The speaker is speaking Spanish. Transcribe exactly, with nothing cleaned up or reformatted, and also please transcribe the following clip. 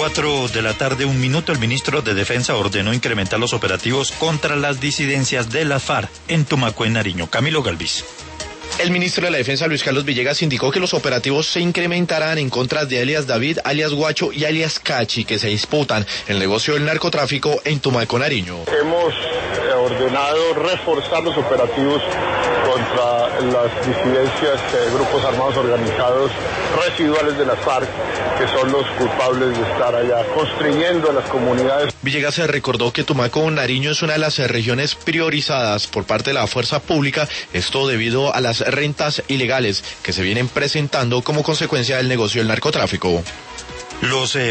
Cuatro de la tarde, un minuto, el ministro de Defensa ordenó incrementar los operativos contra las disidencias de la FARC en Tumaco, en Nariño. Camilo Galvis. El ministro de la Defensa, Luis Carlos Villegas, indicó que los operativos se incrementarán en contra de alias David, alias Guacho y alias Cachi, que se disputan el negocio del narcotráfico en Tumaco, Nariño. Hemos ordenado reforzar los operativos contra las disidencias, eh, grupos armados organizados residuales de las FARC, que son los culpables de estar allá construyendo a las comunidades. Villegas se recordó que Tumaco, Nariño, es una de las regiones priorizadas por parte de la fuerza pública, esto debido a las rentas ilegales que se vienen presentando como consecuencia del negocio del narcotráfico. Los eh,